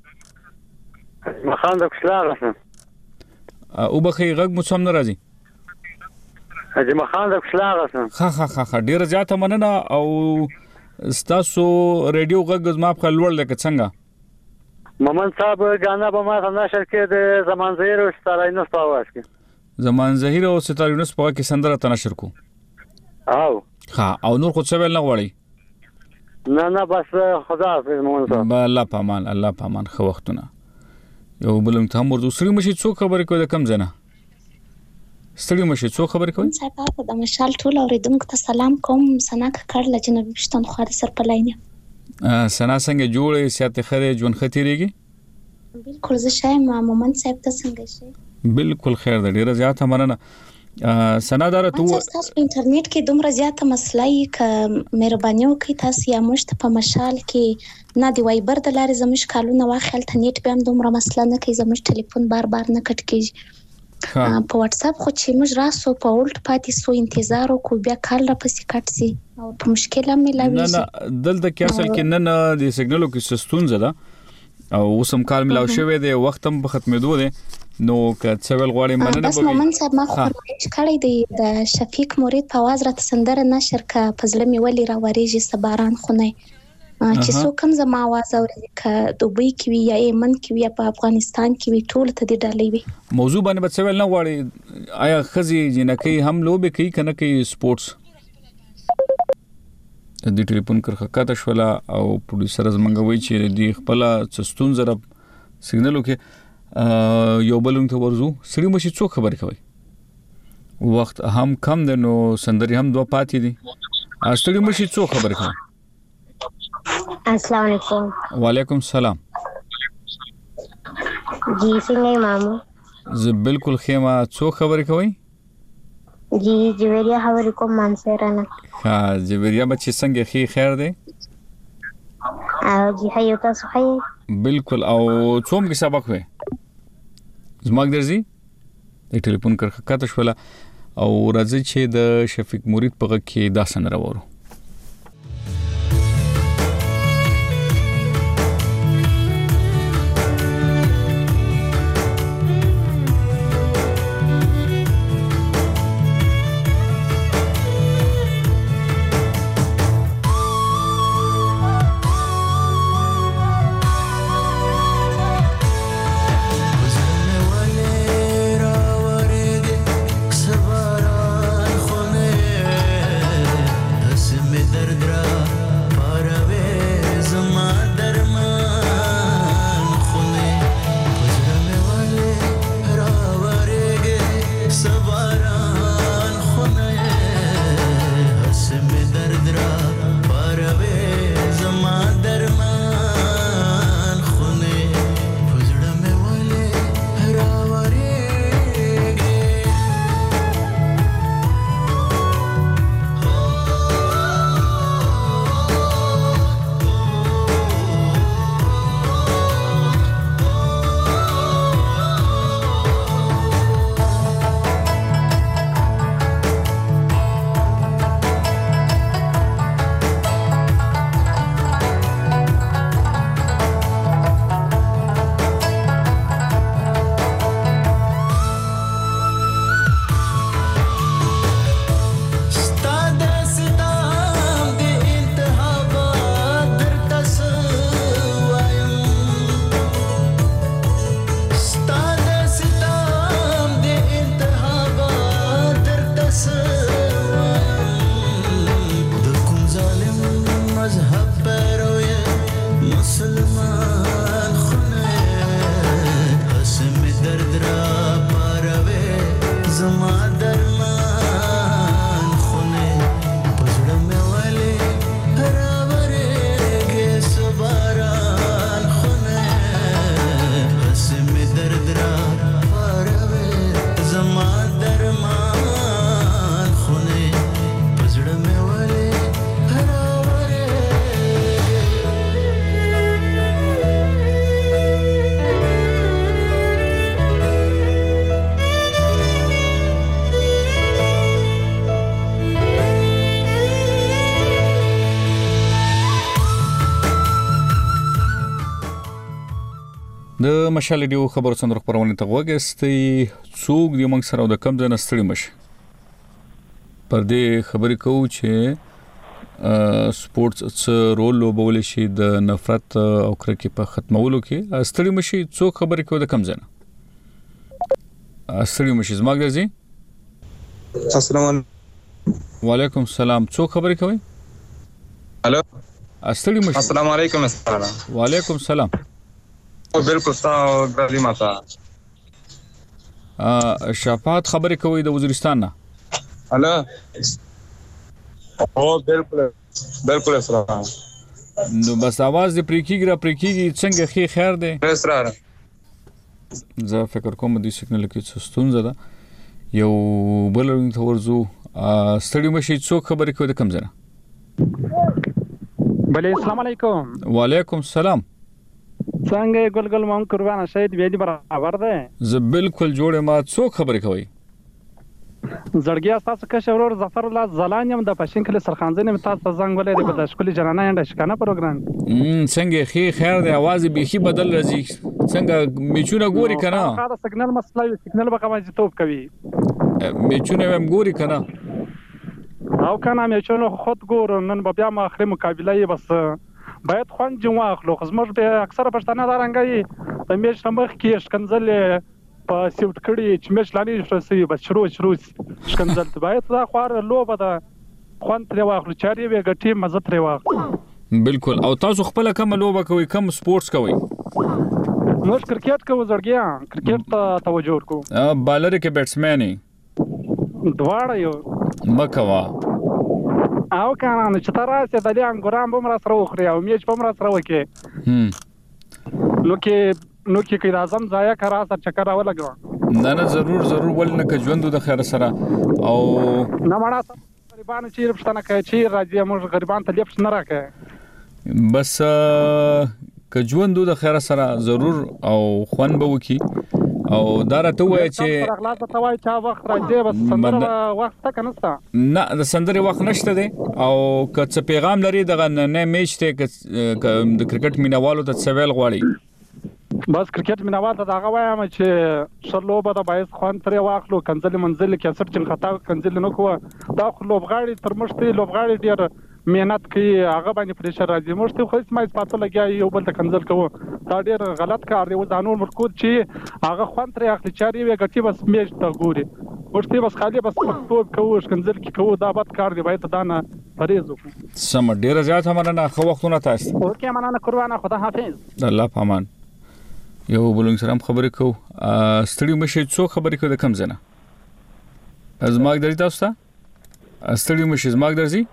مخان د کشلاغ او بخې غږ مو سم ناراضي اجي مخان د کشلاغ ها ډیر زیاته مننه او تاسو رادیو غږ زما په لوړ لکه څنګه محمد صاحب غانا به ما نشر کې د زمان زهیر او ستارینس په आवाज کې زمان زهیر او ستارینس په کې سندره تنشر کو او ها او نور خو څه ویل نه غواړي نه بس خدا حافظ محمد صاحب الله پامان خو وختونه یو بلم ته مرده سړي مشي څو خبرې کوي کم زنه ستړي مشي څو خبرې کوي صاحب د مشال ټول اوریدونکو ته سلام کوم سنا کړل جناب پښتون خو سر پلاینه سنا څنګه جوړې سیاته خره ژوند خطرېږي بالکل زه شایم مومن صاحب ته څنګه شي بالکل خیر ده ډیره زیاته مننه سنا دار ته تاسو په انټرنیټ کې دومره زیاته مسله یې ک مهرباني وکړئ تاسو یا مشت په مشال کې نه دی وایبر د لارې زموږ کالونه واخل ته نیټ به هم دومره مسله نه کوي زموږ ټلیفون بار نه کټ کیږي په واتس اپ خو چې موږ راسو په اولټ پاتې سو انتظار کو بیا کال را پسې کټ سي او په مشکله ملاوي نه دلته کې اصل کې نه د سیګنالو کې سستون زده او وسم کال ملاو شوی دی وخت هم په ختمېدو دی نو که څه ویل غواړي مننه بس مومن صاحب ما خو فرمایش کړی دی د شفیق مرید په आवाज راته سندره نشر کا پزله می ولی را وریږي سباران خونه چې څو کم زما आवाज اوري ک دوبۍ کې وی یا یمن کې وی یا په افغانستان کې وی ټول ته دی ډالې وی موضوع باندې څه ویل نه غواړي آیا خزي جنکې هم لوبه کوي کنه کوي سپورتس د ټلیفون کرخه کاته شولا او پروډوسر زمنګوي چې د خپل چستون زره سیګنالو کې یو بلون ته ورزو سړي مشي څو خبر کوي وخت هم کم ده نو سندري هم دوه پاتې دي سړي مشي څو خبر کوي السلام علیکم وعلیکم السلام جی څنګه مامو زه بالکل خیمه څو خبر کوي جی جوړیا خبر کوم مانسرانه ها جوړیا بچی څنګه خیر دی او جی هيو تاسو هي بالکل او څوم کې سبق وې زماګ درځي د ټلیفون کرخه کاته شولا او راځي چې د شفیق مرید په کې دا سندره وورو د مشال ډیو خبر صندوق پرونه ته وګستي څوک دی موږ سره د کم ځای نستړي مش پر دې خبرې کوو چې سپورتس څه رول لوبول شي د نفرت او کرکې په ختمولو کې ستړي مشي څوک خبرې کوي د کم ځای ستړي مشي زموږ درځي. السلام علیکم. وعلیکم السلام. څوک خبرې کوي؟ الو ستړي مشي. السلام علیکم. السلام. وعلیکم السلام. بالکل تاسو غوړی ماته شفاعت خبرې کوي د وزیرستان نه. الو او بالکل سره نو بس आवाज دې پریکيږي څنګه خیر دی سره زه فکر کوم د سیګنل کې څه ستونزه ده یو بل ته ورزو ستړي مشي څوک خبرې کوي د کم ځای. بله السلام علیکم. وعلیکم السلام. څنګه ګلګل مون قربان شهید ویلي برابر ده زه بالکل جوړه ما څوک خبرې کوي زړګیا تاسو که شورور ظفر الله زلانیم د پښین کله سرخانځنه تاسو زنګ ولې په دشکلي جنانه انده شکنه پروګرام څنګه خیر دی आवाज به بدل راځي څنګه میچونه ګوري کنه دا سیګنل مسله سیګنل به کومه توپ کوي میچونه هم ګوري کنه او کنه میچونه خود ګور نن بیا ما اخري مقابله بس باید خوان جوه اخلو خزمر به اکثره پښتانه دارنګي د میچ نمبر کې شکنزل په سیوټ کړي چې میچ لانی شوسي بس شروع شکنزل باید دا خوار لوبه ده خوان تر واخلو چاري وی غټي مزه تر واخلو. بالکل. او تاسو خپل کوم لوبه کوي کوم سپورتس کوي؟ موږ کرکټ کوو زړګیا کرکټ ته توجه ورکو. بالر کې بیټسمن دواړه یو مکوا او کنه چې تراسه د لیان ګرام بمر سره وخري او میچ بمر سره وکي نو کې کې اعظم ځای کرا سره چکر ولګو نه ضرور ول نه ژوند د خیر سره او نه مړه غریبانو چې پښتنه کوي چې راځي موږ غریبان ته لیپس نه راکې بس که ژوند د خیر سره ضرور او خوان به وکي او دا راته وای چې اخلاص ته وای چې وخت راځي بس سندره وخت تک نشته نه د سندره وخت نشته دی او که څه پیغام لري دغه نه میچ ته د کرکټ مینوالو ته سوال غواړي بس کرکټ مینوال ته داغه وایم چې شرلو به د بایس خوان ترې واخلو کنځل منزل کې اثر چې خطا کنځل نه کوه دا لوبغاړي تر مشته لوبغاړي ډیر مهنت کوي هغه باندې پریشر راځي موږ خو هیڅ مې پاتو لګیا یو بل ته کنځل کوو دا ډیر غلط کار دی ځانو مرکود چې هغه خوان ترې اخلي چاري وي غټي بس میچ ته ګوري موږ بس خالي بس پټوب کوو کنځل کې کوو دا بد کار دی باید دا نه پرېز وکړو. سم ډیر زیات همانه نه خو وختونه تاسو اوکې مننه قربانه خدا حافظ الله پامان. یو بلنګ سره خبرې کوو ستړي مشي څو خبرې کوي د کم ځنه ازماګ درې تاسو ته ستړي مشي ازماګ درځي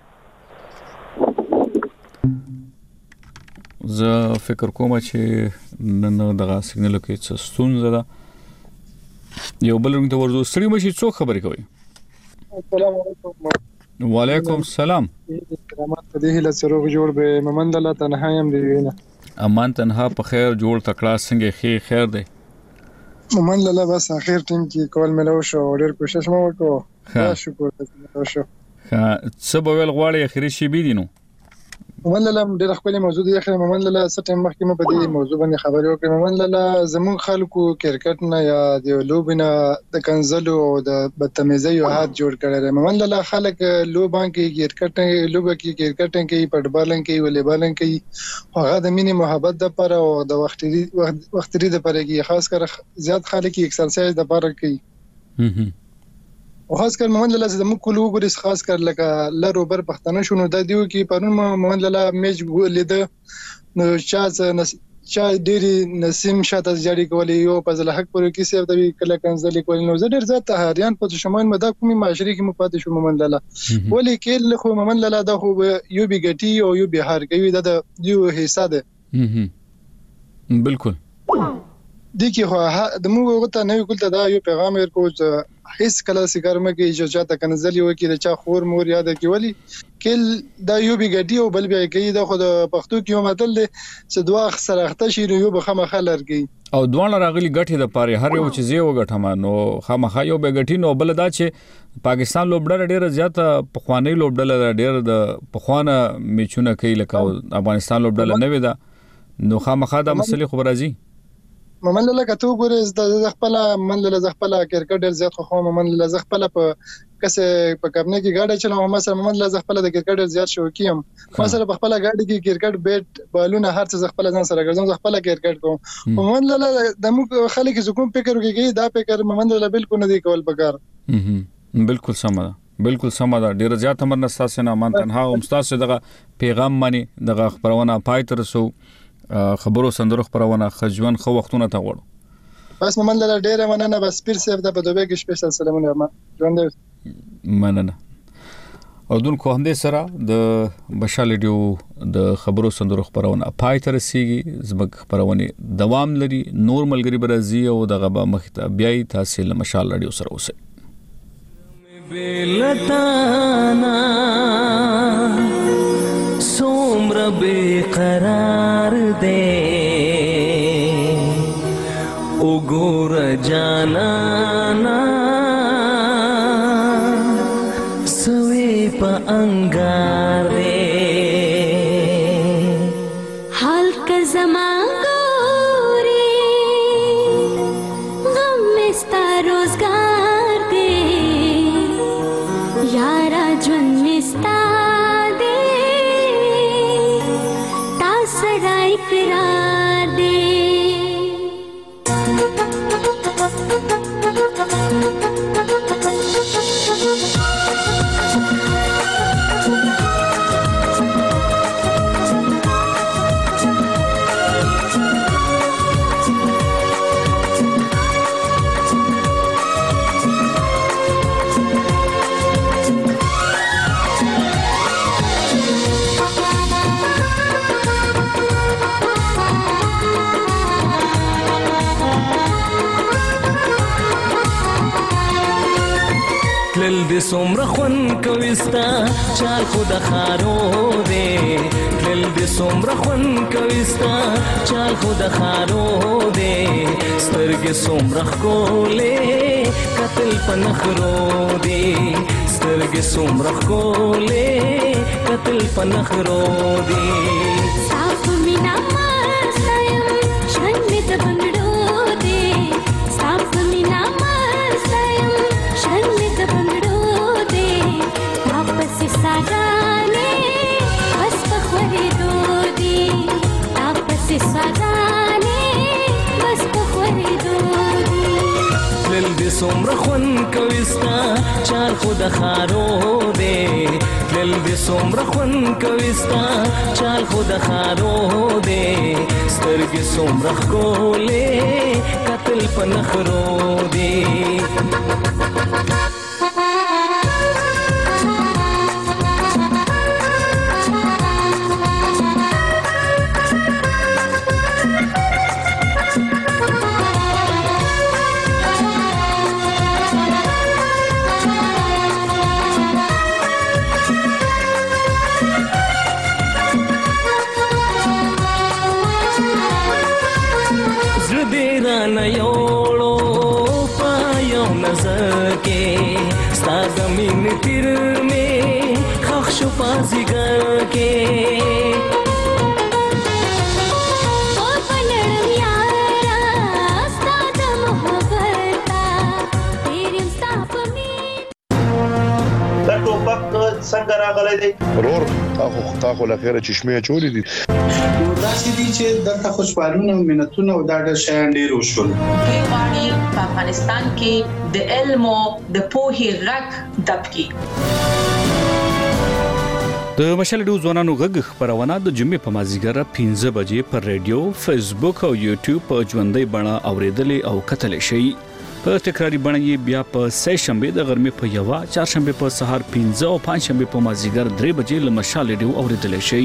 زه فکر کوم چې نن دغه سیګنل کې څه ستونزه ده یو بل رنګ ته ورځو ستړي مشي څو خبرې کوي. السلام علیکم. وعلیکم السلام. کرامت دې له سروغ جوړ به ممن الله تنها يم دی نه امان تنها په خیر جوړ تکړه څنګه خیر دی ممن الله بس اخر ټیم کې کول ملو شو ډېر کوشش مو وکړو شکر شو څه به ول غواړي اخري شي بي دي نو ممن الله ډېر خپل موضوع دی اخر ممن الله ستیم مخکې مو په دې موضوع باندې خبرې وکړې ممن الله زمون خلکو کرکټ نه یا د لوبنه د کنزلو او د بدتمیزي او حد جوړ کړل ممن الله خلک لوبان کې کرکټ لوبه کې کرکټ کې فوټبال کې والیبال کې هغه د مینې محبت د پر او د وختري د پر کې خاص کر زیات خلک ایکسرسایز د پر کوي او خاص کر ممن الله زموږ کلو ګریس خاص کر لکه لرو بر پښتنه شونو د دیو کې پرون ممن الله میچ لید نو چا ډېری نسیم شاته جاری کولی یو په ځل حق پر کې سیو د کله کنځل کولی نو زه ډېر زیات هریان په شمال مدا کومي معاشري کې مپاتې شو ممن الله ولی کې خو ممن الله دا خو یو بیګټي او یو بهار کوي د یو حصہ ده بالکل د کی خو د موږ وته نه کول ته دا یو پیغام ورکو هیڅ کله سیګرمه کې چې چاته کنځل یو کې د چا خور مور یاد کی ولی کل دا یو بیګډي او بل بیا کوي د خود پښتو کې یو متل چې دوا سرخته شي یو بخمه خلر کوي او دوه راغلي غټي د پاره هر یو چیز یو غټه نو خامخا یو بیګټي نو بل دا چې پاکستان لوبډل ډیر زیات په خواني لوبډل ډیر د پخوانه میچونه کوي لکه افغانستان لوبډل نه وي دا نو خامخا د مسلې خبر راځي ممن له کته وګورې د خپل من له خپل کرکټ ډیر زیات خو ممن له خپل په کسه په کابینه کې گاډي چلوم مثلا ممن له خپل د کرکټ ډیر زیات شوقیم مثلا په خپل گاډي کې کرکټ بیٹ بالونه هر څه خپل ځان سره ګرځم خپل کرکټ کوم ممن له د موږ خلک چې کوم فکر کوي دا فکر ممن له بالکل نه دی کول پکار بالکل سم ده بالکل سم ده ډیر زیات امر نستاسه نه مان تنها او مستاسه دغه پیغام مانی دغه خبرونه پای تر سو خبرو سندرو خبرونه خجوان خو وختونه ته وړو بس ممن له ډیر مننه بس پیر سیف د په دوبه کې سپیشل سلامونه ما ژوند مننه اردوونکو همدې سره د بشال ریډیو د خبرو سندرو خبرونه پای تر سیږي زموږ خبرونه دوام لري نور ملګری برازي او دغه به مخته بیاي تاسو له مشال ریډیو سره اوسئ بلتانا سومر बेकरार दे उगोर जाना सवे प अंगार दे हाल का ज़माना गोरी गम में स्ता रोज़गार दे यारा जुन मिस्ता दे तासरा इकरार दे تلل دې څومره خوند کوي ستا چال خو د خارو دی تلل دې څومره خوند کوي ستا چال خو د خارو دی سترګې څومره ښکلې قتل په نخرو دی سترګې څومره ښکلې قتل په نخرو دی साफ मीना मस्तायम शन में त बंगड़ो दे साफ मीना मस्तायम शन में त बंगड़ो दे वापस सागाने बस पखवरे दो दे वापस सागाने बस पखवरे दो दे تلل دې څومره خوند کوي ستا چال خو د خارو دی تلل دې څومره خوند کوي ستا چال خو د خارو دی سترګې څومره ښکلې قتل په نخرو دی نه یوړو پایو نظر کې ستا د مینې تیر مې خښ شو پازیګر کې څنګه راغلی دی ورور تاسو له خیره چشمه چولې دي نو دا چې دي چې دغه خوشحالونه او منتونه او دا د شیان ډیر وشول کیوانی په افغانستان کې د علم او د پوهې غږ دبکی د مشال ډیو ځوانانو غږ خبرونه د جمعې په مازیګر 15 بجې پر رادیو فیسبوک او یوټیوب په ژوندۍ بڼه اوریدلې او کتلې شي په تکراری بڼه یې بیا په سه شنبه د غرمې په یوه چهارشنبه په سهار 15 او پنځشنبه په مازیګر 3 بجې له مشال ډیو اوریدلې شي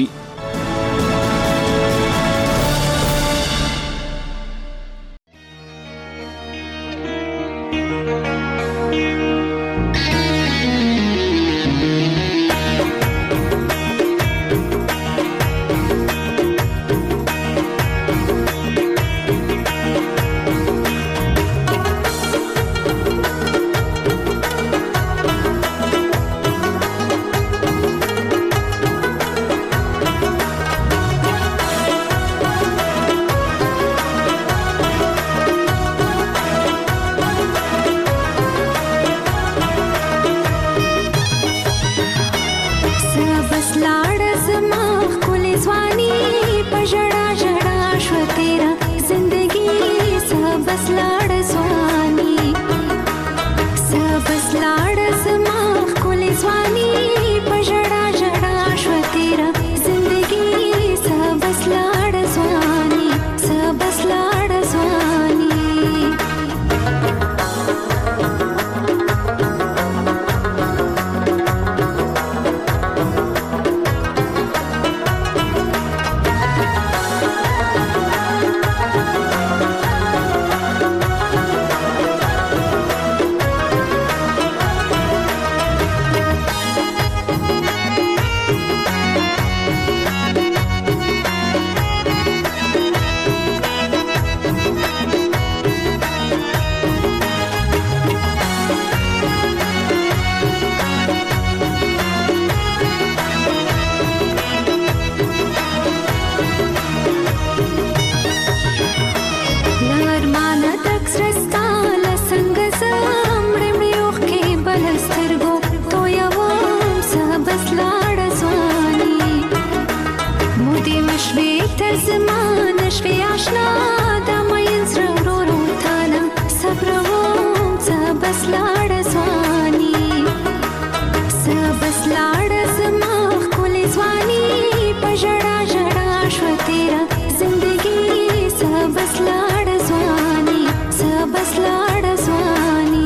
تو یوم سبس لاړ ځواني مودې مشوي تر زمان شوي آشنا د مین زړه ورو تانا صبر وم سبس لاړ ځواني سبس لاړ زما ښکلې ځواني په ژړا ژړا شوه تېره زندګي سبس لاړ ځواني سبس لاړ ځواني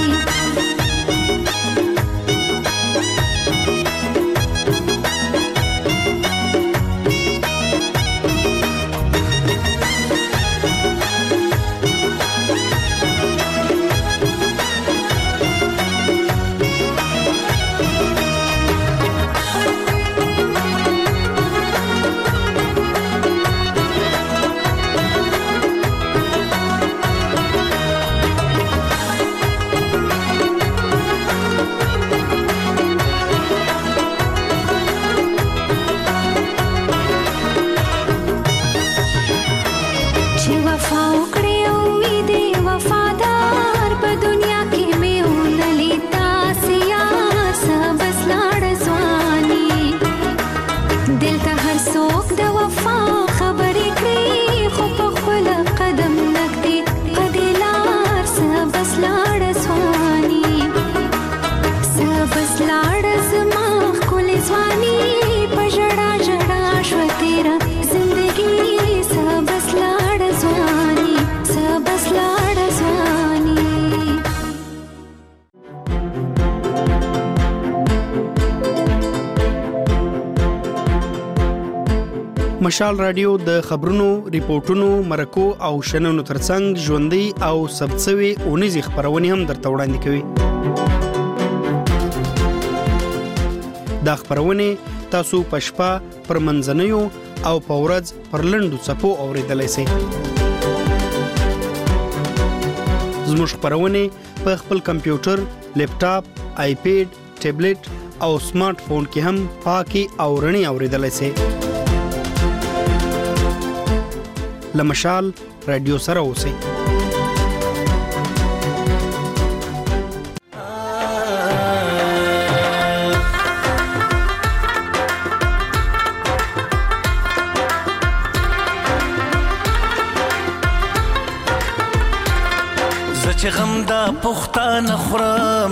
مشال رادیو د خبرونو، ریپورتونو، مرکو او شننو ترڅنګ ژوندۍ او ثبتسوي اونیزې خبرونه هم درته وړاندې کوي. دا خبرونه تاسو په شپه پر منځنیو او په ورځ پر لنډو څپو اوریدلای شئ. زموږ خبرونه په خپل کمپیوټر، لیپټاپ، آیپیډ، ټابلیټ او سمارټ فون کې هم پاکي او رڼي اوریدلای شئ. لمشال رادیو سره اوسئ. زچ غم دا پختانه خورم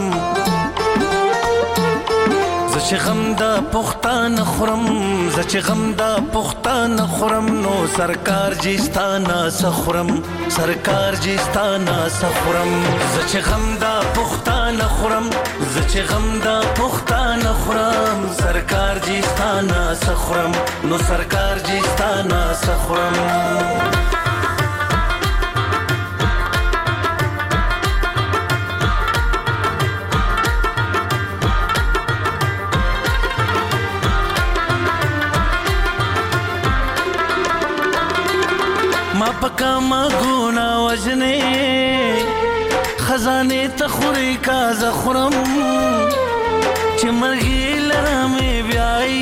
زچ غم دا پختانه خورم زچ غم دا پختانه خورم نو سرکار جستانا سخورم سرکار جستانا سخورم زچ غم دا پختانه خورم زچ غم دا پختانه خورم سرکار جستانا سخورم نو سرکار جستانا سخورم پکا مگونا وجنے خزانے تخوری کا زخرم چمرگی لرمی بیائی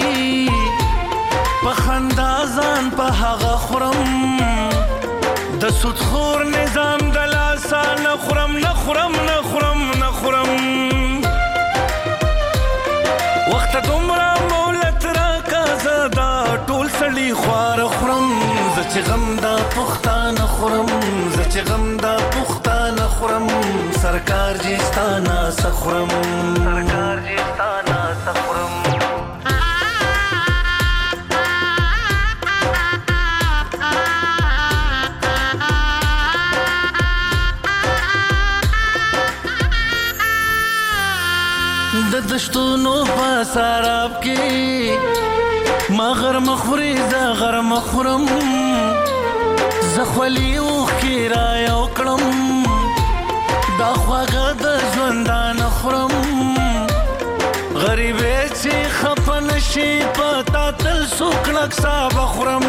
پخندازان پہاغا خورم دسود خور نظام دلاسا نخورم نخورم نخورم نخورم وقت دمرا مولت را کا زدا ټول سړي خوار خورم زچ غم دا پختانه خورم زچ غم دا پختانه خورم سرکار جستانا سخورم سرکار جستانا سخورم د دشتونو په سراب کې ما غر مخوري ز غر مخورم زخولي او خیرا یو کړم دا خواږه د ژوندان خورم غریب چې خپن شي پتا تل سوکړک صاحب خورم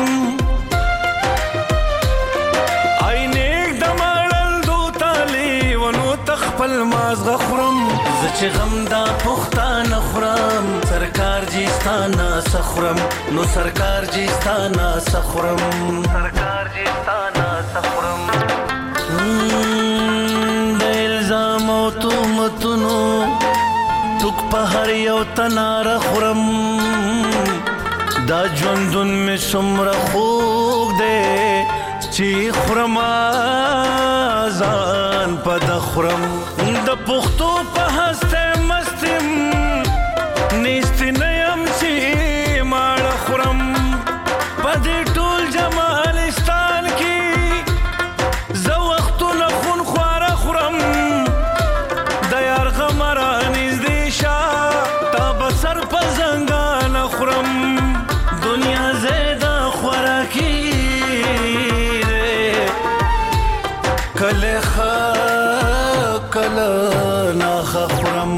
عینک د مړل دو تالي ونو تخپل مازغه خورم زچ غم دا پختانه خورم سرکار جستانا سخورم نو سرکار جستانا سخورم سرکار جستانا سخورم د الزام او تهمتونو تو څوک په هر یو تنار خورم دا ژوندون مې څومره خوږ دی چې خورم ځان په د خورم د پښتو په هسته مستم نیستې نه یم چې ماړه خورم په دې ټول جمالستان کې زه وختونه خون خواره خورم د یار غمه رانږدې شه تا به سر په زنګانه خورم دنیا زیده خوراکي دی کله ښه کله ناښه خورم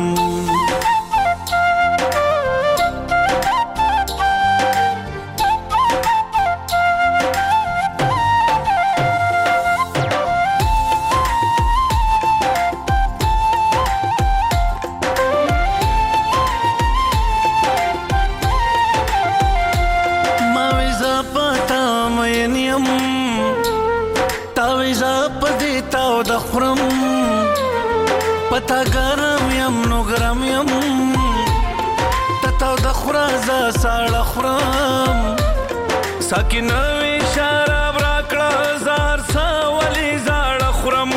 خورم پتا ګرم یم نو ګرم یم تاو د خورا ز ساړه خورم ساکي نوې شراب راکړه زار ساولي زاړه خورم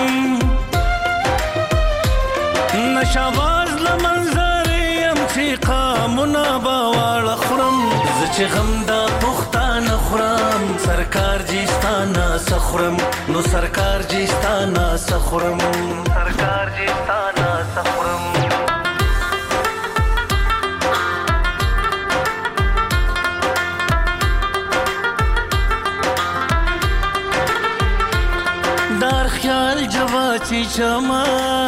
نشاواز لمنظر یم چې قامونه باواړه خورم زه چې غم دا پښتانه خورم سرکار جیستانه سخورم نو سرکار جیستانه سخورم سرکار جیستانه سخورم دار خیال جواچی چما